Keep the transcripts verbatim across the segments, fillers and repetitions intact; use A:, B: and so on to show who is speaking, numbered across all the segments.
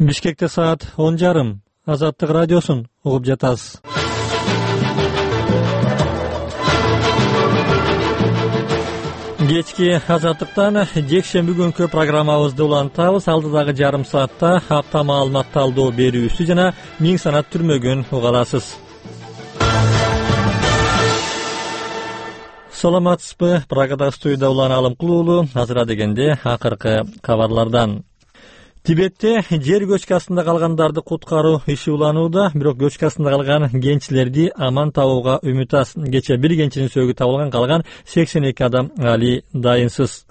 A: Бишкекте саат он жарым. Азаттык радиосун угуп жатасыз. Кечки Азаттыктан жекшемби күнкү программабызды улантабыз. Алдыдагы жарым саатта апта маалымат талдоо берүүсү жана миң санат түрмөгүн уга аласыз. Саламатсызбы? Прагада студияда Улан Алымкулуулу. Азыра дегенде акыркы кабарлардан. Тибетте жер көчкасында калгандарды куткаруу иши уланууда, бирок көчкасында калган кенчилерди аман табууга үмүт аз. Кече бир кенчинин сөөгү табылган, калган сексен эки адам али дайынсыз.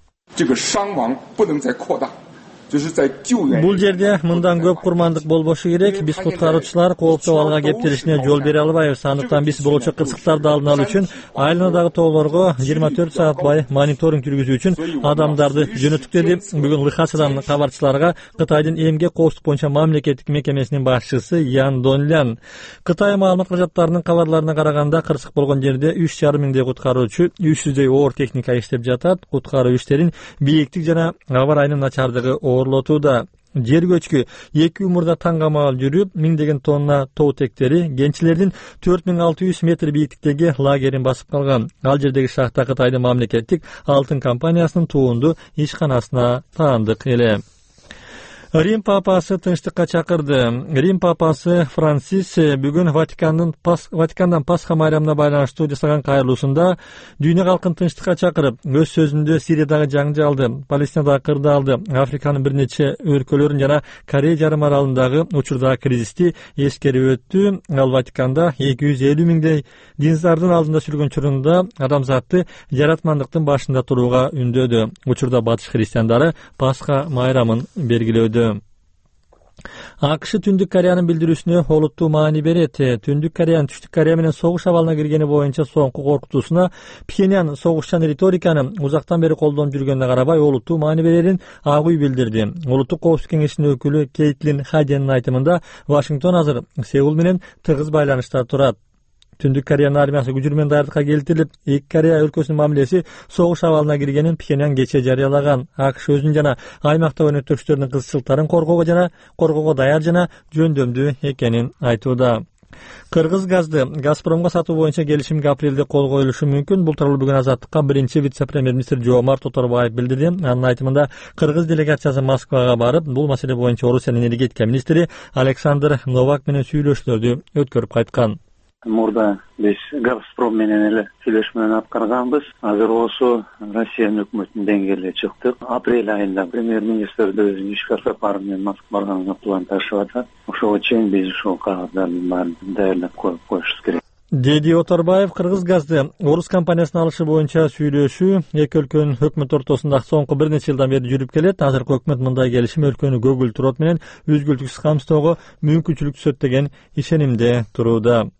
A: Бул жерде мындан көп курмандык болбошу керек. Биз куткаруучулар кооптуу абалга кептелишине жол бере албайбыз. Андыктан биз болочок кырсыктарды алдын алуу үчүн айланадагы тоолорго жыйырма төрт саат бай мониторинг жүргүзүү үчүн адамдарды жөнөттүк, деди бүгүн Лхасадан кабарчыларга Кытайдын эмгек коопсуздук боюнча мамлекеттик мекемесинин башчысы Ян Донлян. Кытай маалымат кызматтарынын кабарларына караганда, кырсык болгон жерде үч жарым миңдей куткаруучу, үч жүздөй оор техника иштеп жатат. Куткаруу иштерин бийиктик жана аба ырайынын начардыгы оорулотууда. Жер көчкү эки умурда таңгамал жүрүп, миңдеген тонна тоотектери кенчилердин төрт миң алты жүз метр бийиктиктеги лагерин басып калган. Ал жердеги шахта Кытайдын мамлекеттик алтын компаниясынын туунду ишканасына таандык эле. Рим папасы тынчтыкка чакырды. Рим папасы Франсис бүгүн Ватикандын пас, Ватикандан Пасха майрамына байланыштуу жасаган кайрылуусунда дүйнө калкын тынчтыкка чакырып, өз сөзүндө Сириядагы жаңжалды, Палестинадагы кырдаалды, Африканын бир нече өлкөлөрүн жана Корея жарым аралындагы учурдагы кризисти эскерип өттү. Ал Ватиканда эки жүз элүү миңдей диндардын алдында сүргөн чорунда адамзатты жаратмандыктын башында турууга үндөдү. Учурда батыш христиандары Пасха майрамын бергилөөдө. АКШ Түндүк Кореянын билдирүүсүнө олуттуу маани берет. Түндүк Кореянын Түштүк Корея менен согуш абалына киргени боюнча соңку коркутуусуна Пхеньян согушчан риториканы узактан бери колдонуп жүргөнүнө карабай олуттуу маани берерин Ак үй билдирди. Улуттук коопсуздук кеңешинин өкүлү Кейтлин Хаденин айтымында, Вашингтон азыр Сеул менен тыгыз байланышта турат. Түндүк Кореянын армиясы күчү менен даярдыкка келтирип, эки Корея өлкөсүнүн мамилеси согуш абалына киргенин Пхеньян кече жарыялаган. АКШ өзүн жана аймактагы өнөктөштөрүнүн кызыкчылыктарын коргоого жана коргоого даяр жана жөндөмдүү экенин айтууда. Кыргыз газды Газпромго сатуу боюнча келишимге апрелде кол коюлушу мүмкүн. Бул тууралуу бүгүн Азаттыкка биринчи вице-премьер-министр Жоомарт Тоторбаев билдирди. Анын айтымында, кыргыз делегациясы Москвага барып, бул маселе боюнча Орусиянын энергетика министри Александр Новак менен сүйлөшүүлөрдү өткөрүп кайткан.
B: Мурда биз Газпром менен эле сүйлөшмөнү аткарганбыз. Азыр осу Россиянын өкмөтүнүн деңгээлде чыктык. Апрель айында премьер-министрди өзүнүн ишкер сапары менен Москвага барганга план ташып атат. Ошого чейин биз ушул кагаздардын баарын даярдап коюп коюшубуз керек,
A: деди Оторбаев. Кыргыз газды Орус компаниясынын алышы боюнча сүйлөшүү эки өлкөнүн өкмөт ортосунда соңку бир нече жылдан бери жүрүп келет. Азыркы өкмөт мындай келишим өлкөнү көгүл турот менен үзгүлтүксүз камсыздоого мүмкүнчүлүк түзөт деген ишенимде турууда.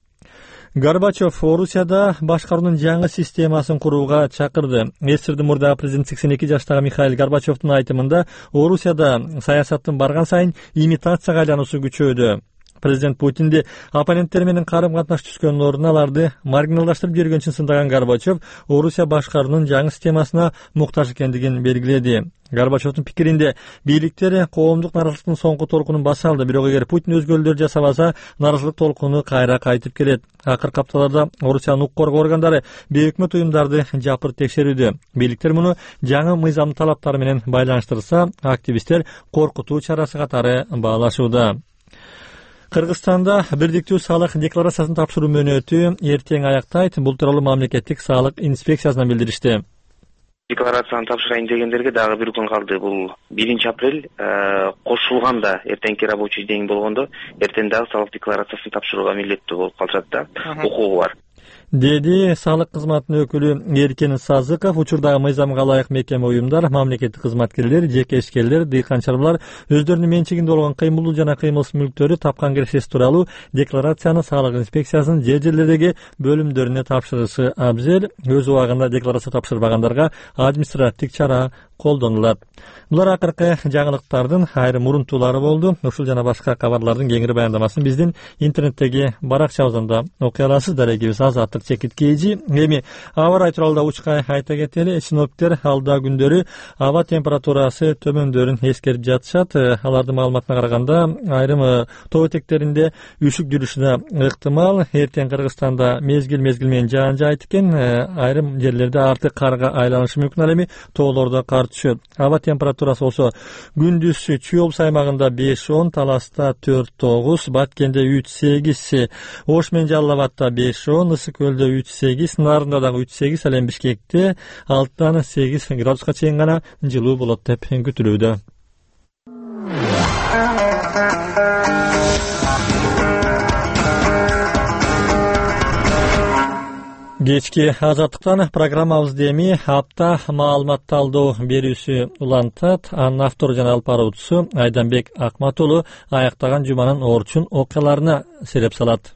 A: Горбачев Орусияда башкаруунун жаңы системасын курууга чакырды. Эсирди мурдагы президент сексен эки жаштагы Михаил Горбачевдун айтымында, Орусияда саясаттын барган сайын имитацияга айлануусу күчөдү. Президент Путинди оппоненттери менен карым-катнаш түзгөн ордуна аларды маргиналдаштырып жүргөнчүн сындаган Горбачев Орусия башкаруунун жаңы системасына муктаж экендигин белгиледи. Горбачевдун пикиринде, бийликтер коомдук наразылыктын соңку толкунун баса алды, бирок эгер Путин өзгөрүүлөр жасабаса, наразылык толкуну кайра кайтып келет. Акыркы апталарда Орусиянын укук коргоо органдары бейөкмөт уюмдарды жапырт текшерүүдө. Бийликтер муну жаңы мыйзамдын талаптары менен байланыштырса, активисттер коркутуу чарасы катары баалашууда. Кыргызстанда бирдиктүү салык декларациясын тапшыруу мөөнөтү эртең аяктайт. Бул тууралуу мамлекеттик салык инспекциясынан билдиришти.
C: Декларацияны тапшырайын дегендерге дагы бир күн калды. Бул биринчи апрель кошулганда, эртеңки рабочий день болгондо, эртең дагы салык декларациясын тапшырууга милдеттүү болуп калышат да, укугу бар,
A: деди салык кызматынын өкүлү Эркен Сазыков. Учурдагы мыйзамга ылайык мекеме, уюмдар, мамлекеттик кызматкерлер, жеке ишкерлер, дыйканчылар өздөрүнүн менчигинде болгон кыймылдуу жана кыймылсыз мүлктөрү тапкан киресеси тууралуу декларацияны салык инспекциясынын жер жерлердеги бөлүмдөрүнө тапшырышы абзел. Өз убагында декларация тапшырбагандарга административдик чара колдонулат. Булар акыркы жаңылыктардын айрым урунтуулары болду. Ушул жана башка кабарлардын кеңири баяндамасын биздин интернеттеги баракчабызда окуй аласыздар. Эгибиз Азаттык Чекит Кейжи. Эми аба ырайы тууралуу учкай айта кетели. Синоптиктер алда күндөрү аба температурасы төмөндөрүн эскерип жатышат. Алардын маалыматына караганда айрым тоо этектеринде үшүк жүрүшүнө ыктымал. Эртең Кыргызстанда мезгил мезгил менен жаан жаайт экен. Айрым жерлерде артык карга айланышы мүмкүн. Ал эми тоолордо кар түшөт. Аба температурасы болсо күндүз Чүй-Облус аймагында беш он, Таласта төрт тогуз, Баткенде үч сегиз, Ош менен Жалал Абадта беш он, Ысык Көлдө үч сегиз, Нарында дагы үч сегиз, ал эми Бишкекте алтыдан сегиз градуска чейин гана жылуу болот деп күтүлүүдө. Кечки Азаттыктан программабызды эми апта маалымат талдоо берүүсү улантат. Анын автору жана алып баруучусу Айданбек Акматулу аяктаган жуманын орчун окуяларына сереп салат.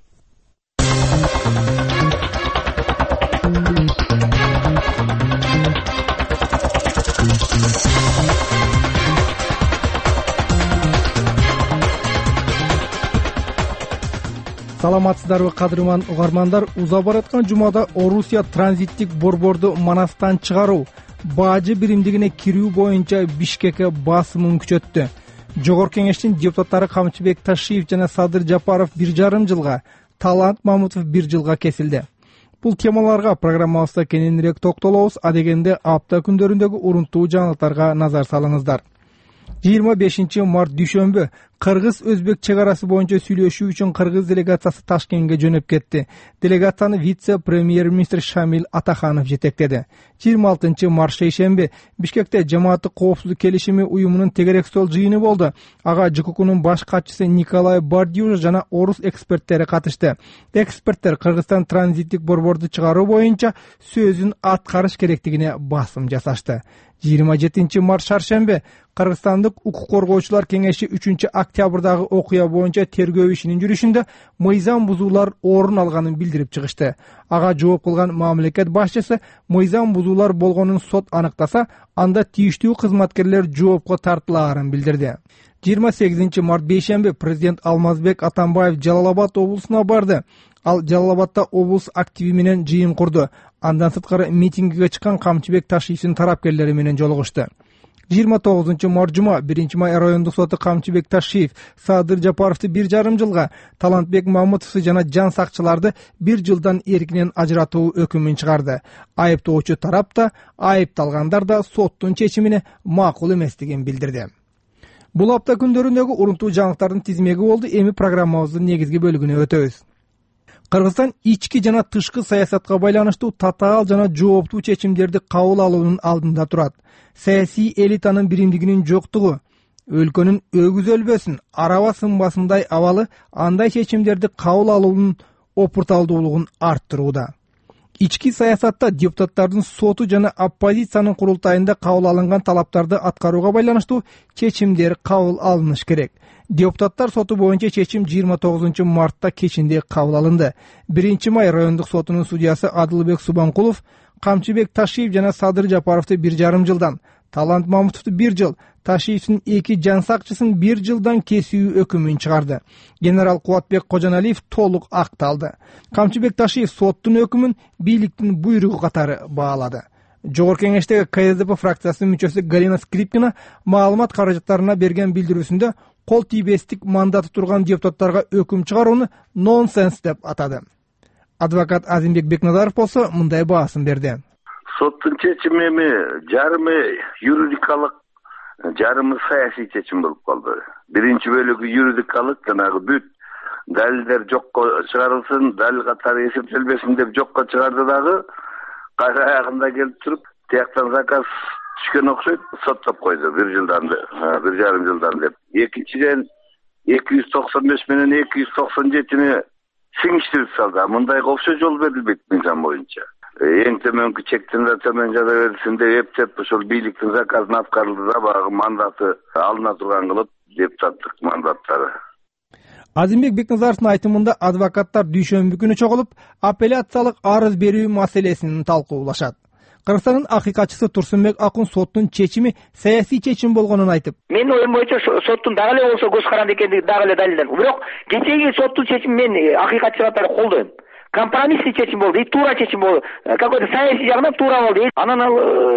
D: Саламатсыздарбы кадырман угармандар? Уза бараткан жумада Орусия транзиттик борборду Манастан чыгаруу, бажы биримдигине кирүү боюнча Бишкекке басымын күчөттү. Жогорку кеңештин депутаттары Камчыбек Ташиев жана Садыр Жапаров бир жарым жылга, Талант Мамутов бир жылга кесилди. Бул темаларга программабызда кененирээк токтолобуз. Адегенде апта күндөрүндөгү урунтуу жаңылыктарга назар салыңыздар. жыйырма бешинчи март дүйшөмбү Кыргыз-Өзбек чек арасы боюнча сүйлөшүү үчүн Кыргыз делегациясы Ташкентке жөнөп кетти. Делегацияны вице-премьер-министр Шамил Атаханов жетектеди. жыйырма алтынчы март шейшемби Бишкекте жамааттык коопсуздук келишими уюмунун тегерек стол жыйыны болду. Ага ЖККнун баш катчысы Николай Бардюж жана орус эксперттери катышты. Эксперттер Кыргызстан транзиттик борборду чыгаруу боюнча сөзүн аткарыш керектигине басым жасашты. жыйырма жетинчи март шаршемби Кыргызстандык укук коргоочулар кеңеши үчүнчү октябрдагы окуя боюнча тергөө ишинин жүрүшүндө мыйзам бузуулар орун алганын билдирип чыгышты. Ага жооп кылган мамлекет башчысы мыйзам бузуулар болгонун сот аныктаса, анда тийиштүү кызматкерлер жоопко тартылаарын билдирди. жыйырма сегизинчи март бейшемби президент Алмазбек Атамбаев Жалал Абад облусуна барды. Ал Жалал Абадта облус активи менен жыйын курду. Андан сырткары митингиге чыккан Камчыбек Ташиевдин тарапкерлери менен жолугушту. жыйырма тогузунчу март жума биринчи май райондук соту Камчыбек Ташиев, Садыр Жапаровду бир жарым жылга, Талантбек Мамутовду жана жан сакчыларды бир жылдан эркинен ажыратуу өкүмүн чыгарды. Айыптоочу тарап да, айыпталгандар да соттун чечимине макул эместигин билдирди. Бул апта күндөрүндөгү урунтуу жаңылыктардын тизмеги болду. Эми программабыздын негизги бөлүгүнө өтөбүз. Кыргызстан ички жана тышкы саясатка байланыштуу татаал жана жооптуу чечимдерди кабыл алуунун алдында турат. Саясий элитанын биримдигинин жоктугу, өлкөнүн өгүз өлбөсүн, араба сынбасындай абалы андай чечимдерди кабыл алуунун опурталдуулугун арттырууда. Ички саясатта депутаттардын соту жана оппозициянын курултайында кабыл алынган талаптарды аткарууга байланыштуу чечимдер кабыл алыныш керек. Депутаттар соту боюнча чечим жыйырма тогузунчу мартта кечинде кабыл алынды. биринчи май райондук сотунун судьясы Адылбек Субанкулов Камчыбек Ташиев жана Садыр Жапаровду бир жарым жылдан, Талант Мамутовду бир жыл, Ташиевдин эки жан сакчысын бир жылдан кесүү өкүмүн чыгарды. Генерал Кубатбек Кожоналиев толук акталды. Камчыбек Ташиев соттун өкүмүн бийликтин буйругу катары баалады. Жогорку кеңештеги К С D P фракциясынын мүчөсү Галина Скрипкина маалымат каражаттарына берген билдирүүсүндө кол тийбестик мандаты турган депутаттарга өкүм чыгарууну нонсенс деп атады. Адвокат Азимбек Бекназаров болсо мындай баасын берди.
E: Соттун чечими эми жарымы юридикалык, жарымы саясий чечим болуп калды. Биринчи бөлүгү юридикалык, жанагы бүт далилдер жокко чыгарылсын, далил катары эсептелбесин деп жокко чыгарды дагы, кайра аягында келип туруп, тияктан заказ түшкөн окшойт, соттоп койду бир жылдан, бир жарым жылдан деп. Экинчиден эки жүз токсон беш менен эки жүз токсон жетини сиңиштирип салды. Мындайга окшой жол берилбейт мыйзам боюнча. Эң төмөнкү чектен да төмөн жада берилсин деп эптеп ошол бийликтин заказын аткарылды да багы мандаты алына турган кылып депутаттык мандаттары.
D: Азимбек Бекназаровдун айтымында адвокаттар дүйшөмбү күнү чогулуп, апелляциялык арыз берүү маселесин талкуулашат. Кыргызстандын акыйкатчысы Турсунбек Акун соттун чечими саясий чечим болгонун айтып,
F: менин оюм боюнча соттун дагы эле болсо көз каранды экендиги дагы эле далилденет. Бирок кечеги соттун чечимин мен акыйкатчы катары колдойм. Компромиссный чечим болду, и туура чечим болду. Какой-то саясий жагынан туура болду. Анан ал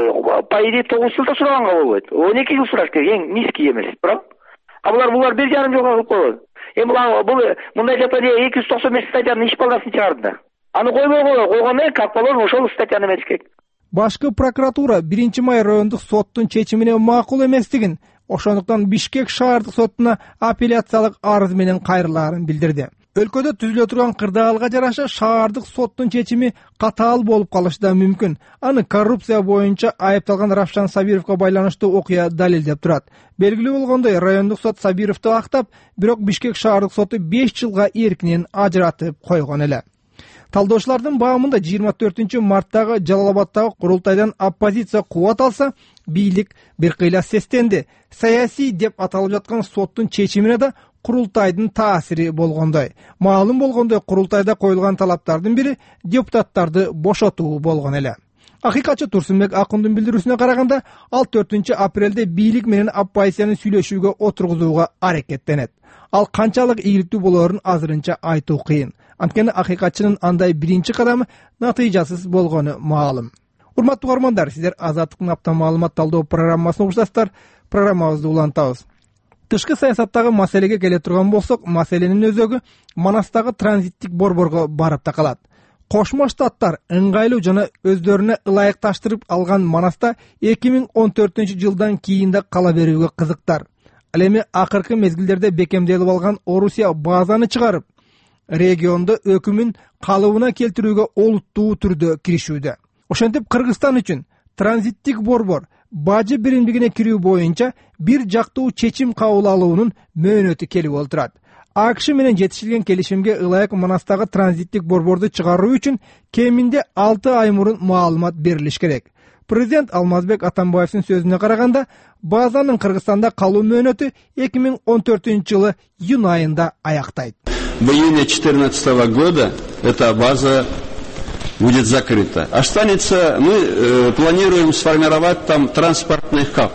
F: по идее тогуз жылда сураганга болбойт. он эки жыл сураш керек, эң низкий эмес, бирок а булар булар бир жарым жылга кылып койгон. Эми бул мындай жапада эки жүз токсон беш статьянын иш балдасын чыгарды да. Аны койбой койгондон кийин как положено ошол статьяны эметиш керек.
D: Башкы прокуратура биринчи май райондук соттун чечимине макул эместигин, ошондуктан Бишкек шаардык сотуна апелляциялык арыз менен кайрылаарын билдирди. Өлкөдө түзүлө турган кырдаалга жараша шаардык соттун чечими катаал болуп калышы да мүмкүн. Аны коррупция боюнча айыпталган Равшан Сабировго байланыштуу окуя далилдеп турат. Белгилүү болгондой, райондук сот Сабировду актап, бирок Бишкек шаардык соту беш жылга эркинен ажыратып койгон эле. Талдоочулардын баамында жыйырма төртүнчү марттагы Жалал-Абаддагы курултайдан оппозиция кубат алса, бийлик бир кыйла сестенди. Саясий деп аталып жаткан соттун чечимине да курултайдын таасири болгондой. Маалым болгондой, курултайда коюлган талаптардын бири депутаттарды бошотуу болгон эле. Акыйкатчы Турсунбек Акундун билдирүүсүнө караганда, ал төртүнчү апрелде бийлик менен оппозицияны сүйлөшүүгө отургузууга аракеттенет. Ал канчалык ийгиликтүү болоорун азырынча айтуу кыйын. Анткени акыйкатчынын андай биринчи кадамы натыйжасыз болгону маалым. Урматтуу угармандар, сиздер Азаттыктын апта маалымат талдоо программасына угушасыздар. Программабызды улантабыз. Тышкы саясаттагы маселеге келе турган болсок, маселенин өзөгү Манастагы транзиттик борборго барып такалат. Кошмо Штаттар ыңгайлуу жана өздөрүнө ылайыкташтырып алган Манаста эки миң он төртүнчү жылдан кийин да кала берүүгө кызыктар. Ал эми акыркы мезгилдерде бекемделип алган Орусия базаны чыгарып, региондо өкүмүн калыбына келтирүүгө олуттуу түрдө киришүүдө. Ошентип Кыргызстан үчүн транзиттик борбор бажы биримдигине кирүү боюнча бир жактуу чечим кабыл алуунун мөөнөтү келип олтурат. АКШ менен жетишилген келишимге ылайык Манастагы транзиттик борборду чыгаруу үчүн кеминде алты ай мурун маалымат берилиш керек. Президент Алмазбек Атамбаевдин сөзүнө караганда, базанын Кыргызстанда калуу мөөнөтү эки миң он төртүнчү жылы июнь айында аяктайт.
G: В июне две тысячи четырнадцатого года эта база будет закрыта. Останется, мы э, планируем сформировать там транспортный хаб.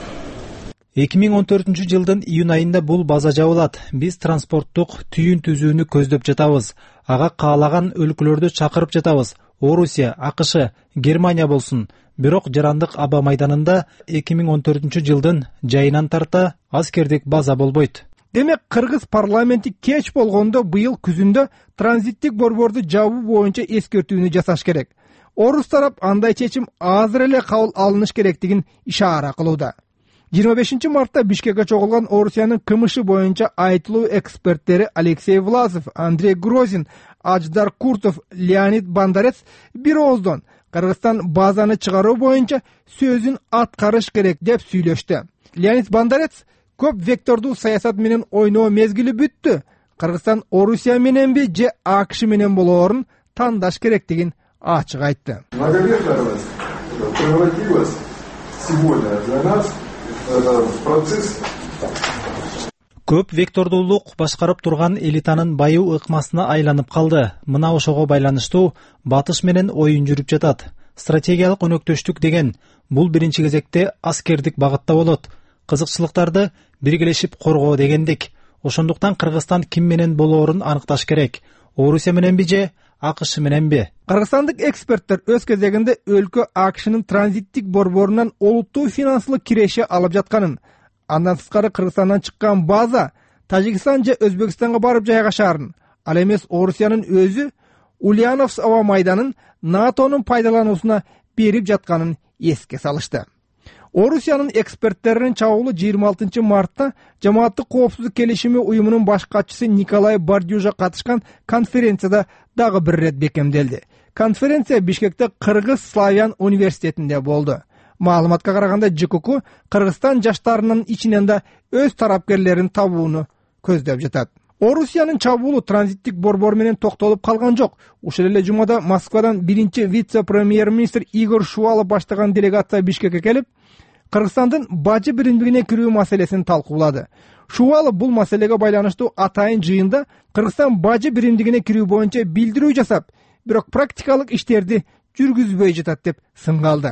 H: эки миң он төртүнчү жылдын июнь айында бул база жабылат. Биз транспорттук түйүн түзүүнү көздөп жатабыз. Ага каалаган өлкөлөрдү чакырып жатабыз. Орусия, АКШ, Германия болсун. Бирок Жарандык аба майданында эки миң он төртүнчү жылдын жайынан тарта аскердик база болбойт.
D: Демек, Кыргыз парламенти кеч болгондо быйыл күзүндө транзиттик борборду жабуу боюнча эскертүүнү жасаш керек. Орус тарап андай чечим азыр эле кабыл алыныш керектигин ишара кылууда. жыйырма бешинчи мартта Бишкекке чогулган Орусиянын КМШ боюнча айтылуу эксперттери Алексей Власов, Андрей Грозин, Аждар Куртов, Леонид Бандарец бир ооздон Кыргызстан базаны чыгаруу боюнча сөзүн аткарыш керек деп сүйлөштү. Леонид Бандарец көп вектордуу саясат менен ойноо мезгили бүттү. Кыргызстан Орусия мененби же АКШ менен болоорун тандаш керектигин ачык айтты.
I: Многовекторность превратилась сегодня для нас в процесс.
H: Көп вектордуулук башкарып турган элитанын байуу ыкмасына айланып калды. Мына ошого байланыштуу батыш менен оюн жүрүп жатат. Стратегиялык өнөктөштүк деген бул биринчи кезекте аскердик багытта болот. Кызыкчылыктарды биргелешип коргоо дегендик. Ошондуктан Кыргызстан ким менен болоорун аныкташ керек. Орусия мененби же АКШ мененби?
D: Кыргызстандык эксперттер өз кезегинде өлкө АКШнын транзиттик борборунан олуттуу финансылык киреше алып жатканын, андан сырткары Кыргызстандан чыккан база Тажикстан же Өзбекстанга барып жайгашаарын, ал эмес Орусиянын өзү Ульяновск аба майданын НАТОнун пайдалануусуна берип жатканын эске салышты. Орусиянын эксперттеринин чабуулу жыйырма алтынчы мартта Жамааттык коопсуздук келишими уюмунун баш катчысы Николай Бардюжа катышкан конференцияда дагы бир рет бекемделди. Конференция Бишкекте Кыргыз Славян университетинде болду. Маалыматка караганда ЖКК Кыргызстан жаштарынын ичинен да өз тарапкерлерин табууну көздөп жатат. Орусиянын чабуулу транзиттик борбор менен токтолуп калган жок. Ушул эле жумада Москвадан биринчи вице-премьер-министр Игорь Шувалов баштаган делегация Бишкекке келип, Кыргызстандын бажы биримдигине кирүү маселесин талкуулады. Шувалов бул маселеге байланыштуу атайын жыйында Кыргызстан бажы биримдигине кирүү боюнча билдирүү жасап, бирок практикалык иштерди жүргүзбөй жатат деп сынга алды.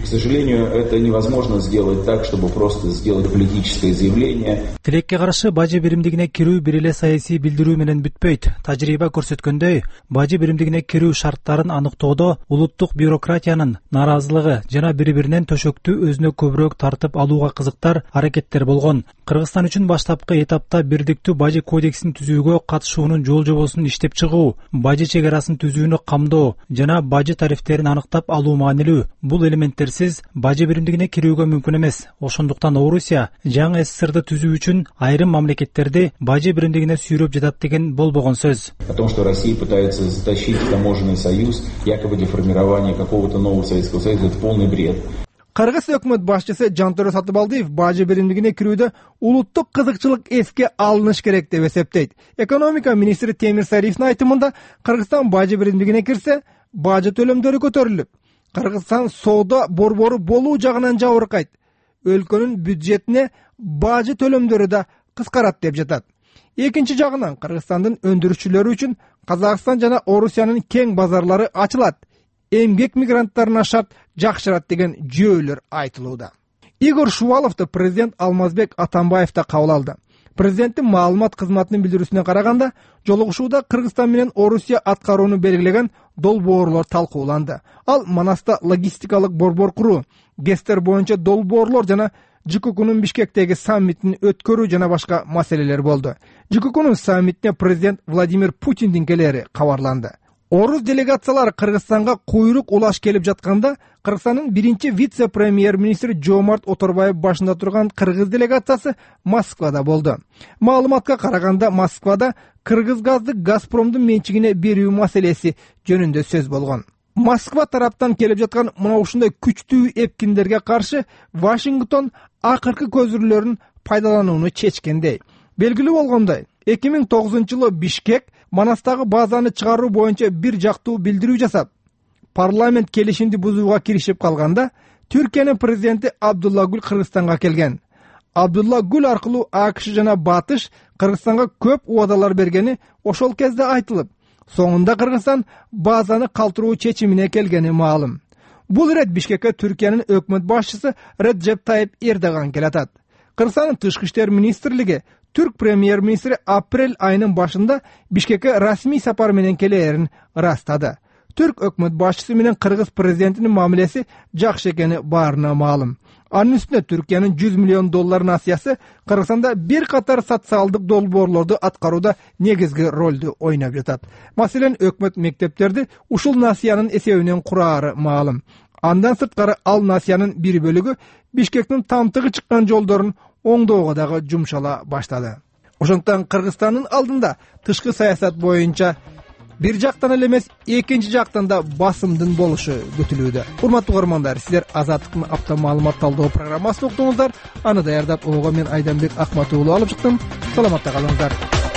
J: К сожалению, это невозможно сделать так, чтобы просто сделать политическое заявление.
H: Тилекке каршы бажы биримдигине кирүү бир эле саясий билдирүү менен бүтпөйт. Тажрыйба көрсөткөндөй, бажы биримдигине кирүү шарттарын аныктоодо улуттук бюрократиянын нааразылыгы жана бири-биринен төшөктү өзүнө көбүрөөк тартып алууга кызыктар аракеттер болгон. Кыргызстан үчүн баштапкы этапта бирдиктүү бажы кодексин түзүүгө катышуунун жол жобосун иштеп чыгуу, бажы чек арасын түзүүнү камдоо жана бажы тарифтерин аныктап алуу маанилүү. Бул элементтерсиз бажы биримдигине кирүүгө мүмкүн эмес. Ошондуктан Орусия жаңы СССРды түзүү үчүн айрым мамлекеттерди бажы биримдигине сүйрөп жатат деген болбогон сөз.
J: О том, что Россия пытается затащить в таможенный союз, якобы для формирования какого-то нового Советского Союза, это полный бред.
D: Кыргыз өкмөт башчысы Жантөре Сатыбалдиев бажы биримдигине кирүүдө улуттук кызыкчылык эске алыныш керек деп эсептейт. Экономика министри Темир Сариевдин айтымында, Кыргызстан бажы биримдигине кирсе, бажы төлөмдөрү көтөрүлүп, Кыргызстан соода борбору болуу жагынан жабыркайт. Өлкөнүн бюджетине бажы төлөмдөрү да кыскарат деп жатат. Экинчи жагынан Кыргызстандын өндүрүшчүлөрү үчүн Казакстан жана Орусиянын кең базарлары ачылат. Эмгек мигранттарына шарт жакшырат деген жүйөлөр айтылууда. Игорь Шуваловду президент Алмазбек Атамбаев да кабыл алды. Президенттин маалымат кызматынын билдирүүсүнө караганда, жолугушууда Кыргызстан менен Орусия аткарууну белгилеген долбоорлор талкууланды. Ал Манаста логистикалык борбор куруу, ГЭСтер боюнча долбоорлор жана ЖККнын Бишкектеги саммитин өткөрүү жана башка маселелер болду. ЖККнын саммитине президент Владимир Путиндин келери кабарланды. Орус делегациялары Кыргызстанга куйрук улаш келип жатканда, Кыргызстандын биринчи вице-премьер-министри Жомарт Оторбаев башында турган кыргыз делегациясы Москвада болду. Маалыматка караганда, Москвада кыргыз газды Газпромдун менчигине берүү маселеси жөнүндө сөз болгон. Москва тараптан келип жаткан мына ушундай күчтүү эпкиндерге каршы Вашингтон акыркы көзүрлөрүн пайдаланууну чечкендей. Белгилүү болгондой, эки миң тогузунчу жылы Бишкек Манастагы базаны чыгаруу боюнча бир жактуу билдирүү жасап, парламент келишимди бузууга киришип калганда, Түркиянын президенти Абдулла Гүл Кыргызстанга келген. Абдулла Гүл аркылуу АКШ жана Батыш Кыргызстанга көп убадалар бергени ошол кезде айтылып, соңунда Кыргызстан базаны калтыруу чечимине келгени маалым. Бул ирет Бишкекке Түркиянын өкмөт башчысы Реджеп Тайип Эрдоган келатат. Кыргызстандын тышкы иштер министрлиги Түрк премьер-министри апрель айынын башында Бишкекке расмий сапар менен келээрин ырастады. Түрк өкмөт башчысы менен Кыргыз президентинин мамилеси жакшы экени баарына маалым. Анын үстүнө Түркиянын жүз миллион доллар насыясы Кыргызстанда бир катар социалдык долбоорлорду аткарууда негизги ролду ойноп жатат. Маселен, өкмөт мектептерди ушул насыянын эсебинен кураары маалым. Андан сырткары ал насыянын бир бөлүгү Бишкектин тамтыгы чыккан жолдорун оңдоого дагы жумшала баштады. Ошондуктан Кыргызстандын алдында тышкы саясат боюнча бир жактан эле эмес, экинчи жактан да басымдын болушу күтүлүүдө. Урматтуу угармандар, сиздер Азаттыктын апта маалымат талдоо программасын уктуңуздар. Аны даярдап ого мен Айданбек Акмат уулу алып чыктым. Саламатта калыңыздар.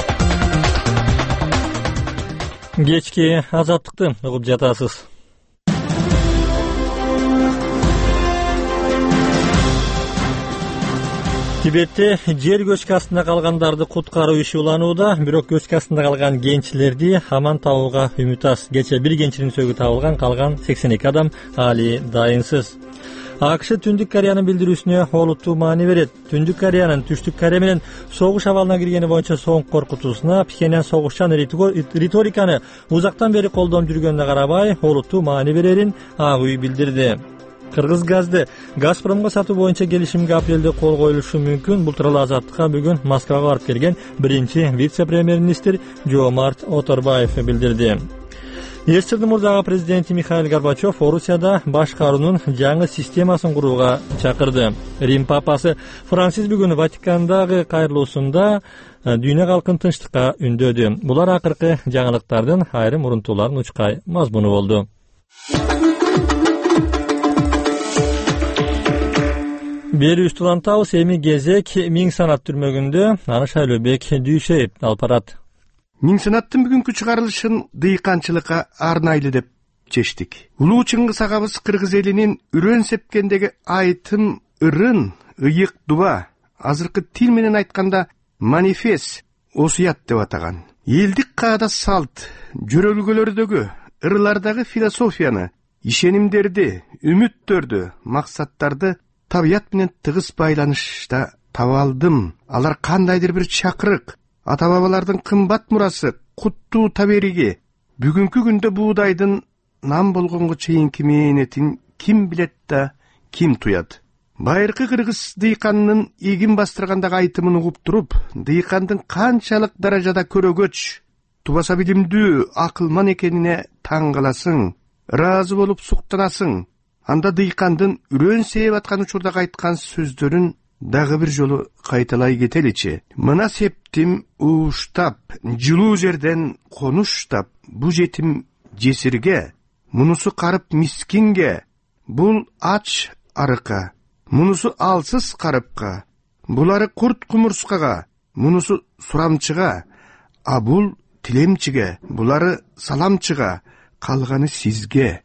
A: Кечки Азаттыкты угуп жатасыз. Тибетте жер көчкү астында калгандарды куткаруу иши уланууда, бирок көчкү астында калган кенчилерди аман табууга үмүт аз. Кечээ бир кенчинин сөгү табылган, калган сексен эки адам али дайынсыз. АКШ Түндүк Кореянын билдирүүсүнө олуттуу маани берет. Түндүк Кореянын Түштүк Корея менен согуш абалына киргени боюнча соңку коркутуусуна Пхеньян согушчан риториканы узактан бери колдонуп жүргөнүнө карабай, олуттуу маани берерин Ак үй билдирди. Кыргыз газды Газпромго сатуу боюнча келишимге апрелде кол коюлушу мүмкүн. Бул тууралуу Азаттыкка бүгүн Москвага барып келген биринчи вице-премьер-министр Жомарт Оторбаев билдирди. СССРдин мурдагы президенти Михаил Горбачев Орусияда башкаруунун жаңы системасын курууга чакырды. Рим папасы Францис бүгүн Ватикандагы кайрылуусунда дүйнө калкын тынчтыкка үндөдү. Булар акыркы жаңылыктардын айрым урунтууларын учкай мазмуну болду. Бери устулантабыз эми кезек Миң Санат түрмөгүндө аны Шайлообек Дүйшеев алып барат.
K: Миң Санаттын бүгүнкү чыгарылышын дыйканчылыкка арнайлы деп чечтик. Улуу Чыңгыз агабыз кыргыз элинин үрөн сепкендеги айтым, ырын, ыйык дуба, азыркы тил менен айтканда манифест, осуят деп атаган. Элдик каада салт, жөрөлгөлөрдөгү, ырлардагы философияны, ишенимдерди, үмүттөрдү, максаттарды табият менен тыгыз байланышта таба алдым. Алар кандайдыр бир чакырык, ата бабалардын кымбат мурасы, куттуу табериги. Бүгүнкү күндө буудайдын нам болгонго чейинки мээнетин ким билет да, ким туят. Байыркы кыргыз дыйканынын игин бастыргандагы айтымын угуп туруп, дыйкандын канчалык даражада көрөгөч, тубаса билимдүү, акылман экенине таң каласың, ыраазы болуп суктанасың. Анда дыйкандын үрөн сээп аткан учурдагы айткан сөздөрүн дагы бир жолу кайталай кетеличи. Мына септим ууштап, жылуу жерден конуштап, бу жетим жесирге, мунусу карып мискинге, бул ач арыкка, мунусу алсыз карыпка, булары курт кумурскага, мунусу сурамчыга, а бул тилемчиге, булары саламчыга, калганы сизге,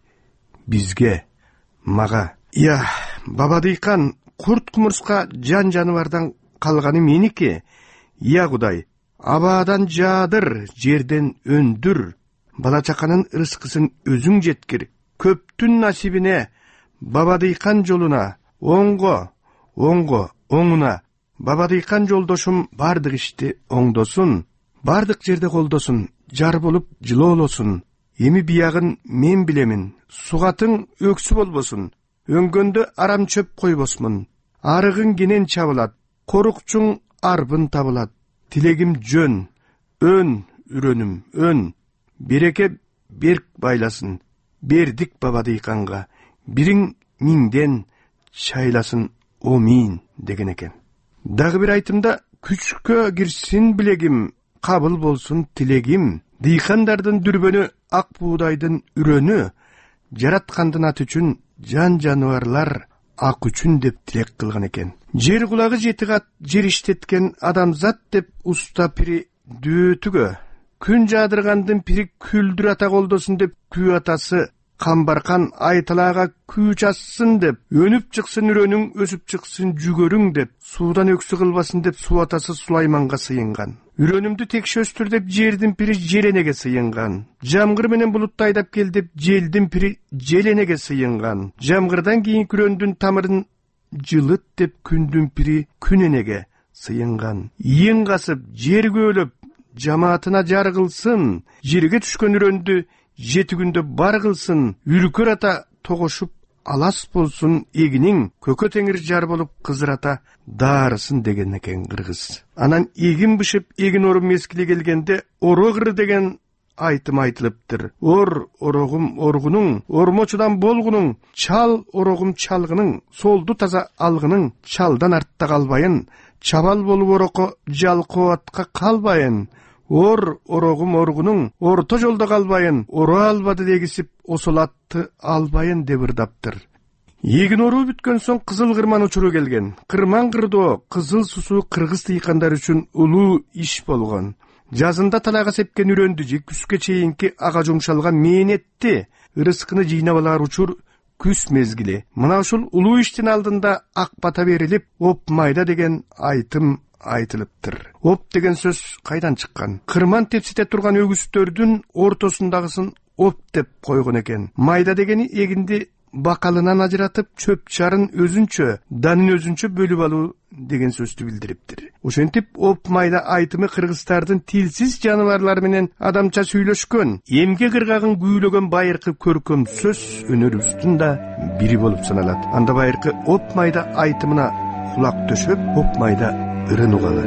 K: бизге, мага. Ия, баба дыйкан, курт кумурска жан жаныбардан калганы меники. Ия Кудай, абаадан жаадыр, жерден өндүр, бала чаканын ырыскысын өзүң жеткир. Көптүн насибине, баба дыйкан жолуна, оңго, оңго, оңуна. Баба дыйкан жолдошум бардык ишти оңдосун, бардык жерде колдосун, жар болуп жылоолосун. Эми биягын мен билемин, сугатың өксү болбосун, өңгөндө арам чөп койбосмун. Арыгың кенен чабылат, корукчуң арбын табылат. Тилегим жөн, өн, үрөнүм, өн. Береке берк байласын, бердик баба дыйканга. Бириң миңден чайласын омин деген экен. Дагы бир айтымда күчкө кирсин билегим, кабыл болсун тилегим. Дыйкандардын дүрбөнү, ак буудайдын үрөнү, жараткандын аты үчүн жан жаныбарлар ак үчүн деп тилек кылган экен. Жер кулагы жети кат жер иштеткен адамзат деп уста пири дөөтүгө, күн жаадыргандын пири күлдүр ата колдосун деп күү атасы Камбаркан айталаага күү чассын деп, өнүп чыксын үрөнүң, өсүп чыксын жүгөрүң деп, суудан өксү кылбасын деп суу атасы Сулайманга сыйынган. Үрөнүмдү текше өстүр деп жердин пири жеренеге сыйынган. Жамгыр менен булутты айдап кел деп желдин пири желенеге сыйынган. Жамгырдан кийин үрөндүн тамырын жылыт деп күндүн пири күненеге сыйынган. Ийин касып, жер көөлөп, жамаатына жар кылсын, жерге түшкөн үрөндү жети күндө бар кылсын, үркөр ата тогошуп алас болсун, эгиниң көкө теңир жар болуп кызыр ата даарысын деген экен кыргыз. Анан эгин бышып, эгин ору мезгили келгенде орогыр деген айтым айтылыптыр. Ор орогум оргунуң, ормочудан болгунуң, чал орогум чалгының, солду таза алгының, чалдан артта калбайын, чабал болуп ороко жалкоо атка калбайын. Ор орогум оргунуң, орто жолдо калбайын, оро албады дегисип, осолатты албайын деп ырдаптыр. Эгин оруу бүткөн соң кызыл кырман учуру келген. Кырман кырдоо, кызыл сусуу кыргыз дыйкандар үчүн улуу иш болгон. Жазында талаага сепкен үрөндү же күзгө чейинки ага жумшалган мээнетти, ырыскыны жыйнап алар учур күз мезгили. Мына ушул улуу иштин алдында ак бата берилип, оп майда деген айтым айтылыптыр. Оп деген сөз кайдан чыккан? Кырман тепсите турган өгүстөрдүн ортосундагысын оп деп койгон экен. Майда дегени эгинди бакалынан ажыратып, чөп чарын өзүнчө, данын өзүнчө бөлүп алуу деген сөздү билдириптир. Ошентип оп майда айтымы кыргыздардын тилсиз жаныбарлар менен адамча сүйлөшкөн, эмге кыргагын күүлөгөн байыркы көркөм сөз өнөрүбүздүн да бири болуп саналат. Анда байыркы оп майда айтымына кулак төшөп, оп майда ырын угалы.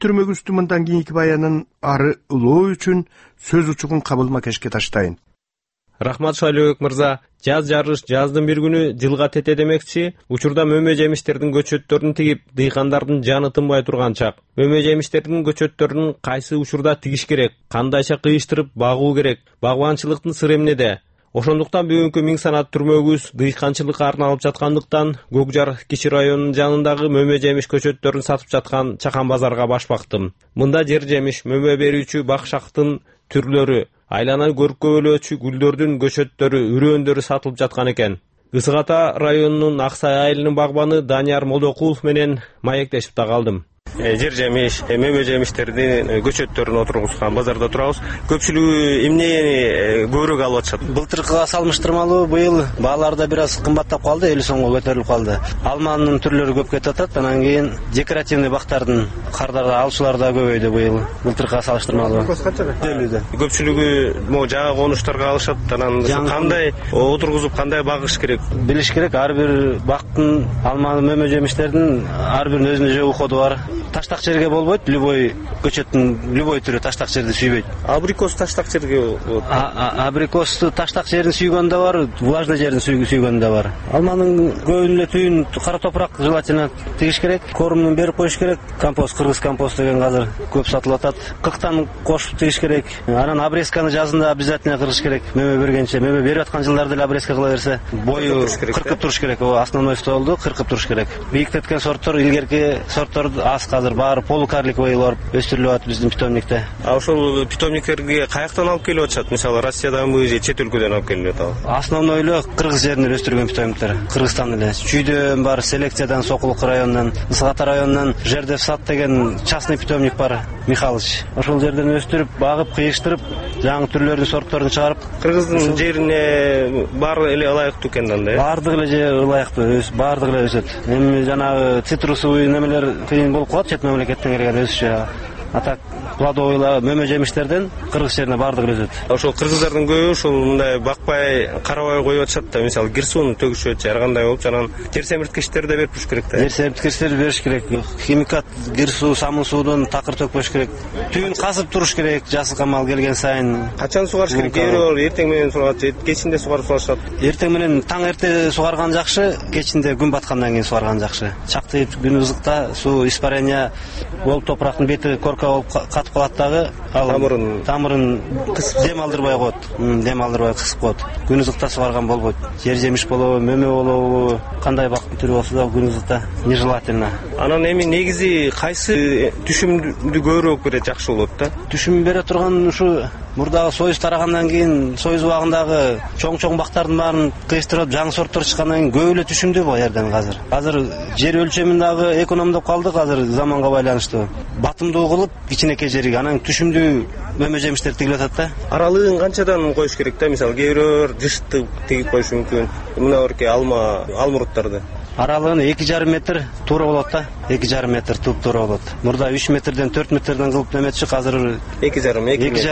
K: түрмөгүбүздүн мындан кийинки баянын ары улоо үчүн сөз учугун Кабыл Макешке таштайын.
L: Рахмат Шайлообек мырза. Жаз жарыш жаздын бир күнү жылга тете демекчи, учурда мөмө жемиштердин көчөттөрүн тигип, дыйкандардын жаны тынбай турган чак. Мөмө жемиштердин көчөттөрүн кайсы учурда тигиш керек, кандайча кыйыштырып багуу керек, багбанчылыктын сыры эмнеде? Ошондуктан бүгүнкү миң санат түрмөгүбүз дыйканчылыкка арналып жаткандыктан Көкжар кичи районунун жанындагы мөмө жемиш көчөттөрүн сатып жаткан Чакан базарга баш бактым. Мында жер жемиш, мөмө берүүчү бакшактын түрлөрү, айлана көркөбөлөөчү гүлдөрдүн көчөттөрү, үрөөндөрү сатылып жаткан экен. Ысык Ата районунун Аксай айылынын багбаны Данияр Молдокулов менен маектешип да калдым. Жер жемиш, мөмө жемиштердин көчөттөрүн отургузган базарда турабыз. Көпчүлүгү эмнени көбүрөөк алып атышат?
M: Былтыркыга салыштырмалуу быйыл баалар да бир аз кымбаттап калды, элүү сомго көтөрүлүп калды. Алманын түрлөрү көп кетип атат, анан кийин декоративный бактардын кардарды алуучулар да көбөйдү быйыл. Былтыркыга салыштырмалуу. элүүдө.
L: Көпчүлүгү могу жага конуштарга алышат, анан кандай отургузуп, кандай багыш керек?
M: Билиш керек, ар бир бактын алманы мөмө жемиштердин ар биринин өзүнө жөө уходу бар. Таштак жерге болбойт, любой көчөттүн любой түрү таштак жерди сүйбөйт.
L: Абрикос таштак жерге болот.
M: Абрикосту таштак жерин сүйгөн да бар, влажный жерин сүйгөн да бар. Алманын көбүнүн эле түйүн кара топурак желательно тигиш керек, корумун берип коюш керек. Компост, кыргыз компост деген азыр көп сатылып атат. Кыктан кошуп тигиш керек. Анан обрезканы жазында обязательно кыргыш керек. Мөмө бергенче, мөмө берип аткан жылдарда эле обрезка кыла берсе, бою кыркып туруш керек. О, основной столду кыркып туруш керек. Бийиктеткен сорттор, илгерки сорттор аз азыр баары полукарликовый болуп өстүрүлүп атат биздин питомникте.
L: А ошол питомниктерге каяктан алып келип атышат? Мисалы Россияданбы же чет өлкөдөн алып келип атабы?
M: Основной эле кыргыз жеринде өстүргөн питомниктер. Кыргызстан эле. Чүйдөн бар, селекциядан, Сокулук районунан, Ысык Ата районунан Жердев сад деген частный питомник бар, Михалыч. Ошол жерден өстүрүп, багып, кыйыштырып, жаңы түрлөрдүн сортторун чыгарып,
L: кыргыздын жерине баары эле ылайыктуу экен да, э?
M: Баардыгы эле же ылайыктуу, баардыгы эле өсөт. Эми жанагы цитрусовый немелер кыйын болуп калат, чет мамлекеттен келген өсүшү. А так плодовыйлар, мөмө жемиштерден кыргыз жерине баардыгы өсөт.
L: Ошол кыргыздардын көбү ушул мындай бакпай, карабай коюп атышат да, мисалы кирсуун төгүшөт, ар кандай болуп, анан жер семирткичтер да берип туруш керек да.
M: Жер семирткичтер бериш керек. Химикат, кирсуу, самын суудон такыр төкпөш керек. Түйүн казып туруш керек, жасыл мал келген сайын.
L: Качан сугарыш керек? Кээ бирөө эртең менен сугарат, кечинде сугарып салышат.
M: Эртең менен таң эрте сугарган жакшы, кечинде күн баткандан кийин сугарган жакшы. Чактыйып күн ызыкта суу испарение болуп топурактын бети корка болуп катып калат дагы, ал тамырын тамырын дем алдырбай коет. Дем алдырбай кысып коет. Күн ызыкта сугарган болбойт. Жер жемиш болобу, мөмө болобу, кандай бактын түрү болсо да күн ызыкта нежелательно.
L: Анан эми негизи кайсы түшүмдү көбүрөөк берет жакшы болот да?
M: Түшүм бере турган ушу мурдагы союз тарагандан кийин союз убагындагы чоң-чоң бактардын баарын кыйыштырып, жаңы сорттор чыккандан кийин көп эле түшүмдүү бул жерден азыр. Азыр жер өлчөмүндагы экономдоп калдык, азыр заманга байланыштуу. Батымдуу кылып, кичинекей жерге анан түшүмдүү мөмө жемиштер тигилип атат да.
L: Аралыгын канчадан коюш керек да? Мисалы кээ бирөөлөр жыштып тигип коюшу мүмкүн. Мына өркөй алма, алмуруттарды.
M: Аралыгын эки жарым метр туура болот да. эки жарым метр туп туура болот. Мурда үч метрден төрт метрден кылып неметчик, азыр
L: эки жарым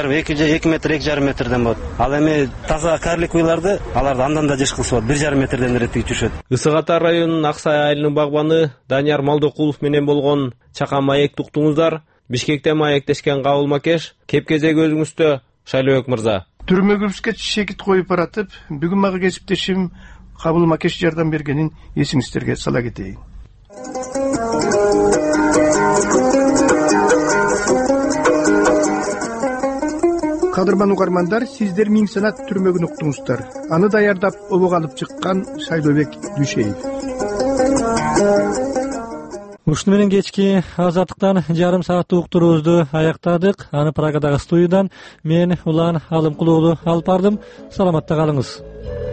M: эки метр эки жарым метрден болот. Ал эми таза карликовыйларды аларды андан да жыш кылса болот, бир жарым метрден эле тигип жүрүшөт.
L: Ысык Ата районунун Аксай айылынын багбаны Данияр Молдокулов менен болгон чакан маекти уктуңуздар. Бишкектен маектешкен Кабыл Макеш, кеп кезеги өзүңүздө, Шайлообек мырза.
K: Түрмөгүбүзгө шекит коюп баратып, бүгүн мага кесиптешим Кабыл Макеш жардам бергенин эсиңиздерге сала кетейин. Кадырман угармандар, сиздер миң санат түрмөгүн уктуңуздар. Аны даярдап обого алып чыккан Шайлообек Дүйшеев.
A: Ушуну менен кечки азаттыктан жарым сааттык уктуруубузду аяктадык. Аны Праgadагы студиядан мен Улан Алымкулуулу алып бардым. Саламатта калыңыз.